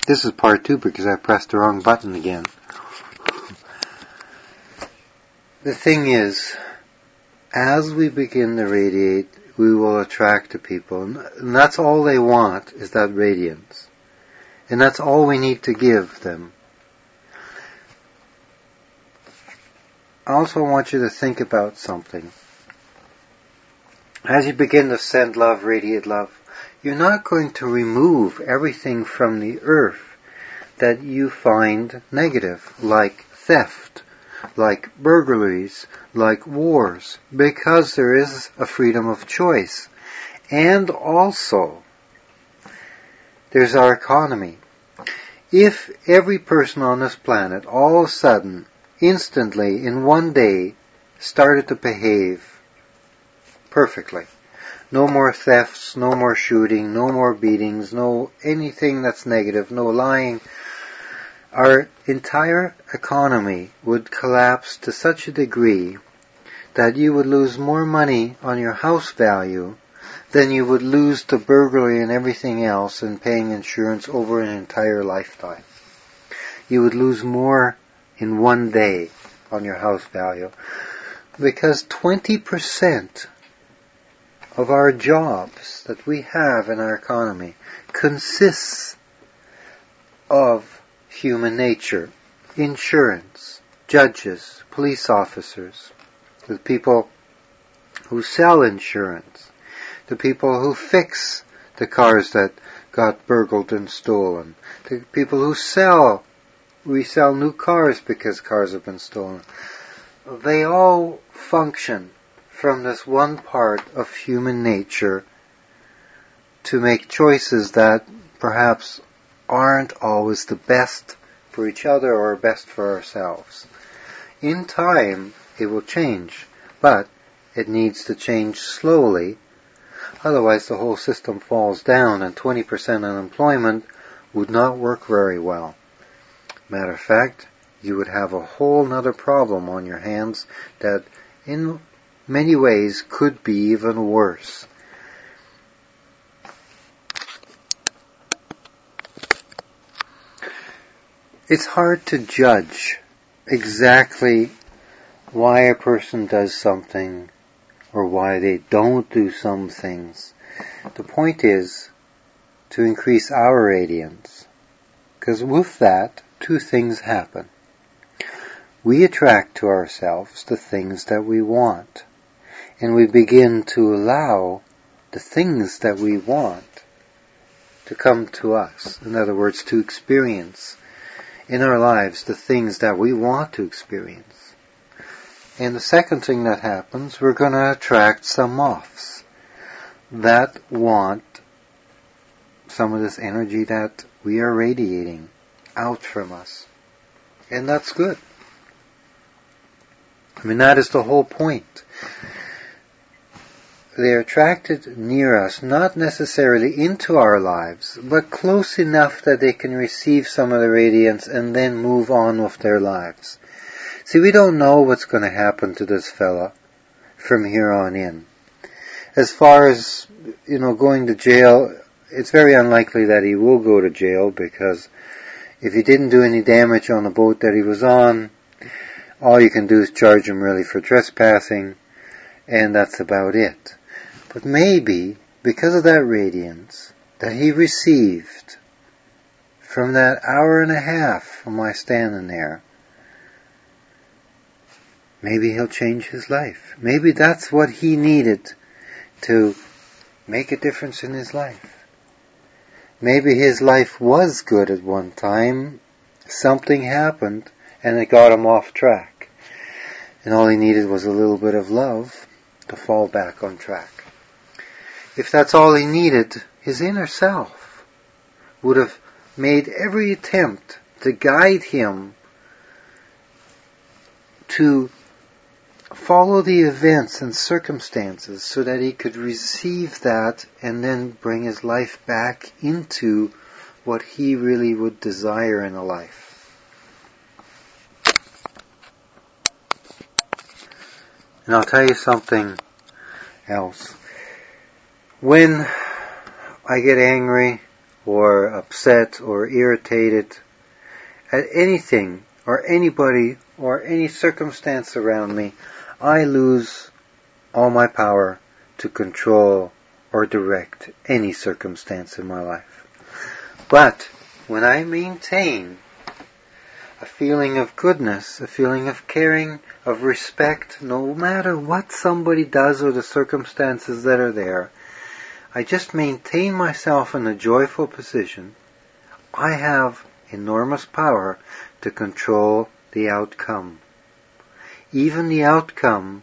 This is part 2 because I pressed the wrong button again. The thing is, as we begin to radiate, we will attract to people. And that's all they want, is that radiance. And that's all we need to give them. I also want you to think about something. As you begin to send love, radiate love, you're not going to remove everything from the earth that you find negative, like theft, like burglaries, like wars, because there is a freedom of choice. And also, there's our economy. If every person on this planet all of a sudden, instantly, in one day, started to behave perfectly, no more thefts, no more shooting, no more beatings, no anything that's negative, no lying, our entire economy would collapse to such a degree that you would lose more money on your house value than you would lose to burglary and everything else and paying insurance over an entire lifetime. You would lose more in one day on your house value because 20% of our jobs that we have in our economy consists of human nature, insurance, judges, police officers, the people who sell insurance, the people who fix the cars that got burgled and stolen, the people who resell new cars because cars have been stolen. They all function from this one part of human nature to make choices that perhaps aren't always the best for each other or best for ourselves. In time, it will change, but it needs to change slowly. Otherwise, the whole system falls down, and 20% unemployment would not work very well. Matter of fact, you would have a whole other problem on your hands that, in many ways, could be even worse. It's hard to judge exactly why a person does something or why they don't do some things. The point is to increase our radiance, because with that, two things happen. We attract to ourselves the things that we want, and we begin to allow the things that we want to come to us. In other words, to experience in our lives the things that we want to experience. And the second thing that happens, we're going to attract some moths that want some of this energy that we are radiating out from us. And that's good. I mean, that is the whole point. They're attracted near us, not necessarily into our lives, but close enough that they can receive some of the radiance and then move on with their lives. See, we don't know what's going to happen to this fella from here on in. As far as, going to jail, it's very unlikely that he will go to jail, because if he didn't do any damage on the boat that he was on, all you can do is charge him really for trespassing, and that's about it. But maybe, because of that radiance that he received from that hour and a half of my standing there, maybe he'll change his life. Maybe that's what he needed to make a difference in his life. Maybe his life was good at one time, something happened, and it got him off track. And all he needed was a little bit of love to fall back on track. If that's all he needed, his inner self would have made every attempt to guide him to follow the events and circumstances so that he could receive that and then bring his life back into what he really would desire in a life. And I'll tell you something else. When I get angry or upset or irritated at anything or anybody or any circumstance around me, I lose all my power to control or direct any circumstance in my life. But when I maintain a feeling of goodness, a feeling of caring, of respect, no matter what somebody does or the circumstances that are there, I just maintain myself in a joyful position, I have enormous power to control the outcome. Even the outcome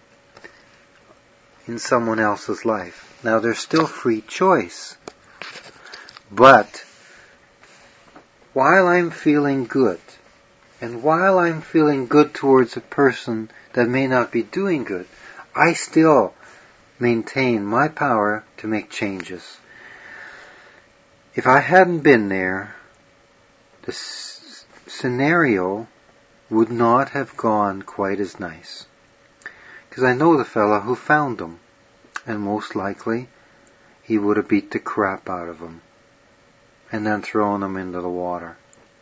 in someone else's life. Now there's still free choice. But while I'm feeling good, and while I'm feeling good towards a person that may not be doing good, I still maintain my power to make changes. If I hadn't been there, the scenario would not have gone quite as nice. Because I know the fellow who found them, and most likely he would have beat the crap out of them and then thrown them into the water.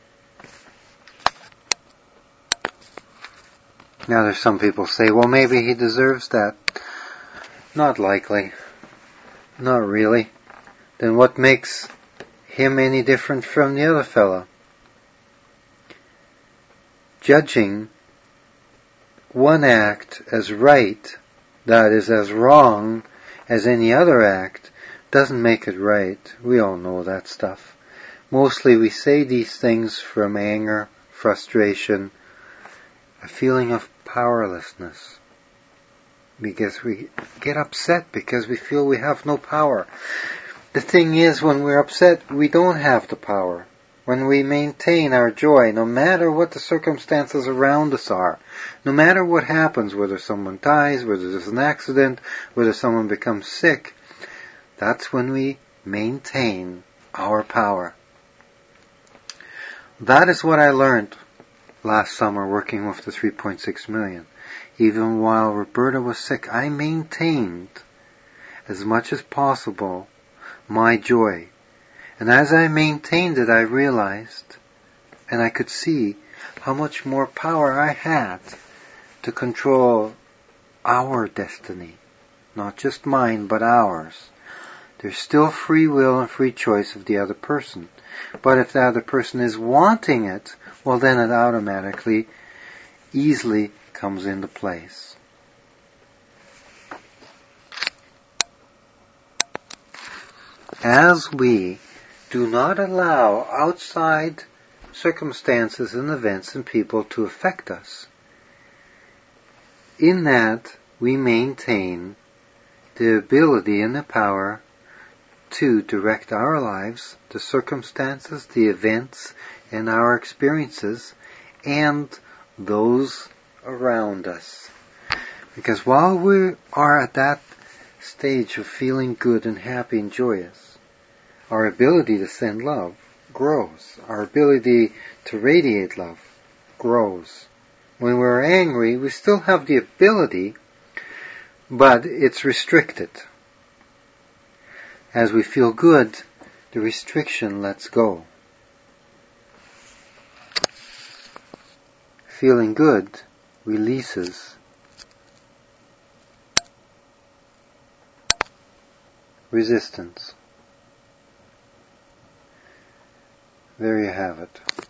Now there's some people say, well, maybe he deserves that. Not likely. Not really. Then what makes him any different from the other fellow? Judging one act as right, that is as wrong as any other act, doesn't make it right. We all know that stuff. Mostly we say these things from anger, frustration, a feeling of powerlessness. Because we get upset because we feel we have no power. The thing is, when we're upset, we don't have the power. When we maintain our joy, no matter what the circumstances around us are, no matter what happens, whether someone dies, whether there's an accident, whether someone becomes sick, that's when we maintain our power. That is what I learned last summer working with the 3.6 million. Even while Roberta was sick, I maintained as much as possible my joy. And as I maintained it, I realized, and I could see how much more power I had to control our destiny. Not just mine, but ours. There's still free will and free choice of the other person. But if the other person is wanting it, well then it automatically, easily comes into place. As we do not allow outside circumstances and events and people to affect us, in that we maintain the ability and the power to direct our lives, the circumstances, the events, and our experiences, and those around us. Because while we are at that stage of feeling good and happy and joyous, our ability to send love grows. Our ability to radiate love grows. When we're angry, we still have the ability, but it's restricted. As we feel good, the restriction lets go. Feeling good releases resistance. There you have it.